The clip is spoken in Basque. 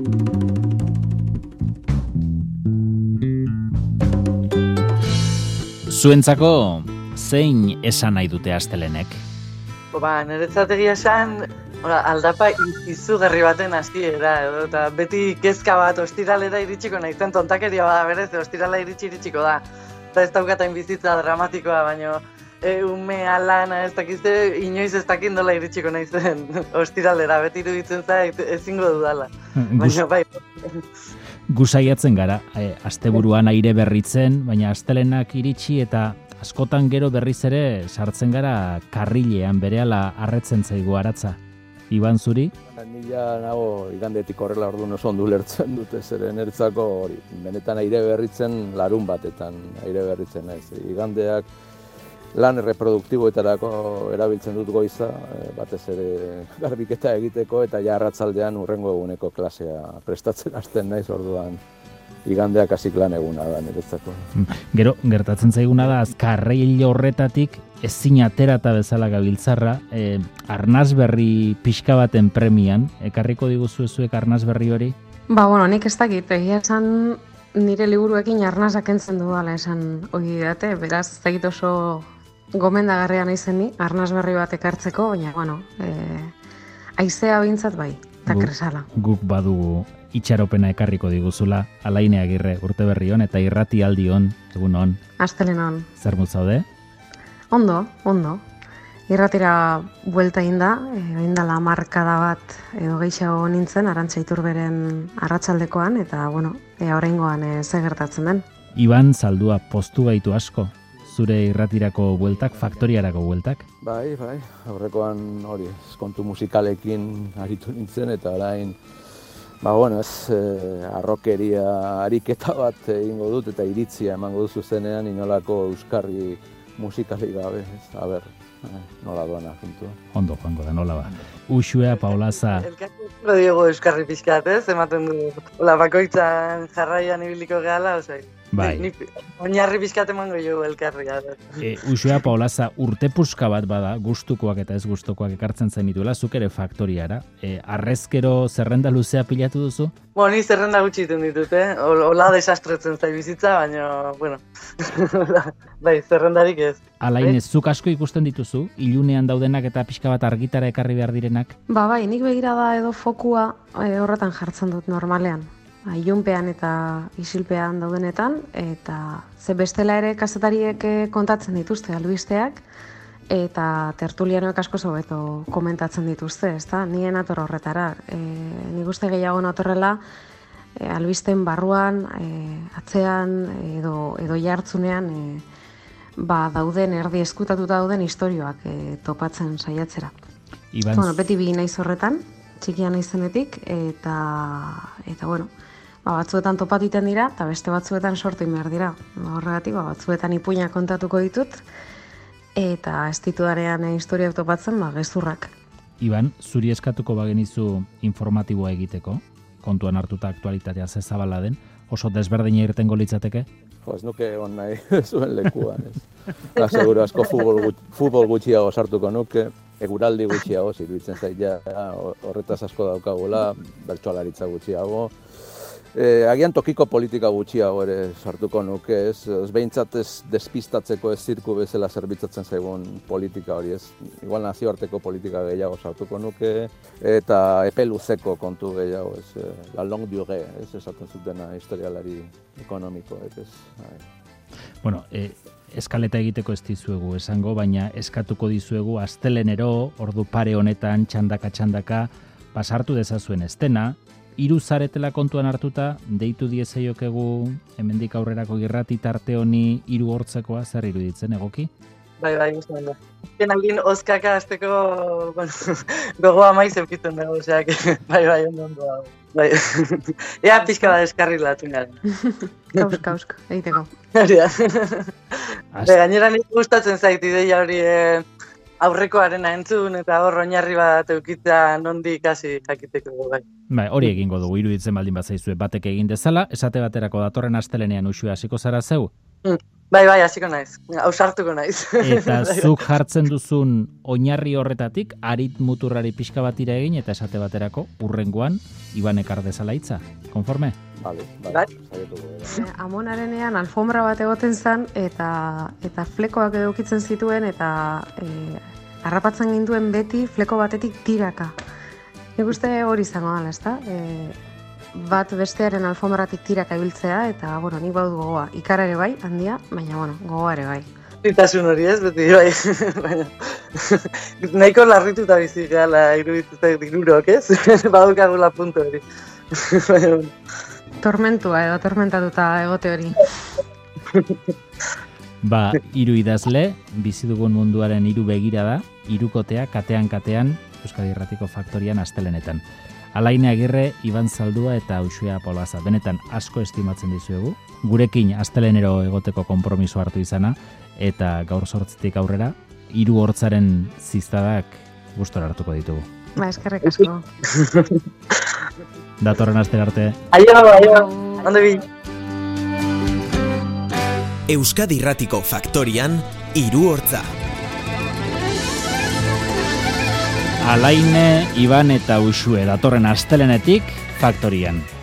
Zuentzako, zein esan nahi dute astelenek? Niretzat egia esan, aldapa izugarri baten hasiera edo, eta beti kezka bat ostiralera iritsiko naizen tontakeria bada berez, ostirala iritsiko da. Eta ez daukatain bizitza dramatikoa, baina ume alana ez dakizte, inoiz ez dakit nola iritsiko naizen ostiralera, beti iruditzen zait ezingo dudala. Baina bai. Gusaiatzen gara, asteburuan aire berritzen, baina astelenak iritsi eta askotan gero berriz ere sartzen gara karrilean berehala harretzen zaigu aratza. Iban zuri? Nila nago igandetik horrela orduan oso ondo ulertzen dute, zeren ertzako hori, benetan aire berritzen larun batetan aire berritzen naiz. Igandeak lan reproduktiboetarako erabiltzen dut goiza, batez ere garbiketa egiteko eta ja arratzaldean hurrengo eguneko klasea prestatzen hasten naiz orduan. Igandeak hasik lan eguna da niretzako. Gero, gertatzen zaiguna da, karrail horretatik ezin aterata bezala gabiltzarra, arnasberri pixka baten premian, ekarriko diguzu zuek arnasberri hori? Nik ez dakit, egia esan nire liburuekin arnasak entzen dudala esan hori date, beraz ez dakit oso gomendagarria naizeni, arnasberri bat ekartzeko, baina, haizea bintzat bai, eta kresala. Guk badugu itxaropena ekarriko diguzula, Alaine Agirre, urteberri hon eta irrati aldi hon, egun hon. Astelen hon. Zer zaude? Ondo. Irratira buelta inda, indala hamarkada bat edo gehiago nintzen, Arantxa Iturberen arratsaldekoan eta, oraingoan ze gertatzen den. Iban Zaldua postu gaitu asko, zure irratirako bueltak, faktoriarako bueltak? Bai, aurrekoan hori, kontu musikalekin aritu nintzen eta orain, arrokeria ariketa bat egingo dut eta iritzia emango duzu zenean inolako euskarri musikalik gabe, nola doana juntua. Ondo joango da, nola ba. Uxue Paulaza. Elkartu diogu euskarri pixkat, ematen du. Bakoitzan jarraian ibiliko gehala, Bai. Oinarri pixkat emango jo elkarri. Uxue Paulaza urtepuska bat bada, gustukoak eta ez gustukoak ekartzen zenituela, zuk ere faktoriara. Arrezkero zerrenda luzea pilatu duzu? Ni zerrenda gutxi iten ditut, Ola desastretzen zai bizitza, baina, bai, zerrendarik ez. Alain, zuk asko ikusten dituzu, ilunean daudenak eta pixka bat argitara ekarri behar direnak? Bai, nik begirada edo fokua horretan jartzen dut normalean. Ilunpean eta isilpean daudenetan, eta ze bestela ere kazetariek kontatzen dituzte albisteak, eta tertulianoek asko hobeto komentatzen dituzte, ezta? Nien ator horretara. Nik uste gehiago natorrela albisten barruan, atzean edo jartzunean dauden, erdi eskutatuta dauden istorioak topatzen saiatzera. Beti bi naiz horretan, txikia naizenetik, eta batzuetan topatiten dira, eta beste batzuetan sortu behar dira. Horregatik, batzuetan ipuinak kontatuko ditut, eta ez ditudarean historiak topatzen, gezurrak. Iban, zuri eskatuko bagenizu informatiboa egiteko, kontuan hartuta aktualitatea ze zabala den, oso desberdina irtengo litzateke? Ez nuke on nahi zuen lekuan, ez. Seguro asko futbol gutxiago sartuko nuke, eguraldi gutxiago, iruditzen zaila, horretaz asko daukagula, bertsoalaritza gutxiago. Agian tokiko politika gutxiago ere sartuko nuke, ez behintzat ez despistatzeko ez zirku bezala zerbitzatzen zaigun politika hori, ez. Igual nazioarteko politika gehiago sartuko nuke, eta epe luzeko kontu gehiago, ez. La longue durée, ez esaten zutena historialari ekonomikoek, ez. Eskaleta egiteko ez dizuegu esango, baina eskatuko dizuegu astelenero, ordu pare honetan, txandaka, pasartu dezazuen estena, 3 zaretela kontuan hartuta, deitu diezaiokegu hemendik aurrerako irrati tarte honi 3 hortzekoa, zer iruditzen egoki? Bai, guztien da. Aldin oskaka azteko gogoa maiz eukiten dugu, bai, ondo dago. Bai, ea pixka da eskarri latzen gara. Kausk, egiteko. Gainera nik gustatzen zait ideia hori aurrekoarena entzun eta hor oinarri bat eukitzea nondik hasi jakiteko bai. Hori egingo dugu, iruditzen baldin bazaizue batek egin dezala, esate baterako datorren astelenean Uxue hasiko zara zeu? Bai, hasiko naiz. Ausartuko naiz. Eta zuk jartzen duzun oinarri horretatik, arit muturrari pixka bat ira egin, eta esate baterako, urrengoan, Ibanek ardezala hitza. Konforme? Vale. Amonarenean alfombra bat egoten zen, eta flekoak edukitzen zituen, eta harrapatzen ginduen beti fleko batetik tiraka. Nik uste hori izango dela, ezta? Bat bestearen alfombratik tiraka ibiltzea, eta, nik badut gogoa. Ikara ere bai, handia, baina, gogoa ere bai. Itasun hori ez, beti bai. Baina, nahiko larrituta bizi gala irudituzak dirurok, ez? Badukagula puntu hori. Tormentua edo tormentatuta egote hori. Hiru idazle, bizi dugun munduaren hiru begirada, hirukotea katean Euskadi Irratiko Faktorian astelenetan. Alaine Agirre, Iban Zaldua eta Uxue Apolaza. Benetan asko estimatzen dizuegu. Gurekin astelenero egoteko konpromiso hartu izana, eta gaur 8 aurrera, 3 hortzaren ziztadak gustora hartuko ditugu. Eskerrik asko. Datorren astera arte. Aio. Ondo bi. Euskadi Irratiko Faktorian, 3 hortza. Alaine, Iban eta Uxue datorren astelenetik Faktorian.